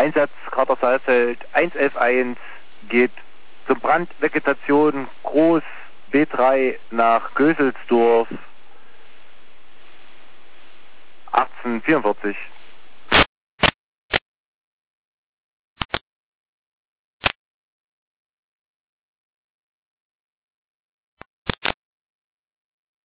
Einsatz Kader Saalfeld 111-1 geht zum Brand Vegetation Groß B3 nach Göselsdorf 1844.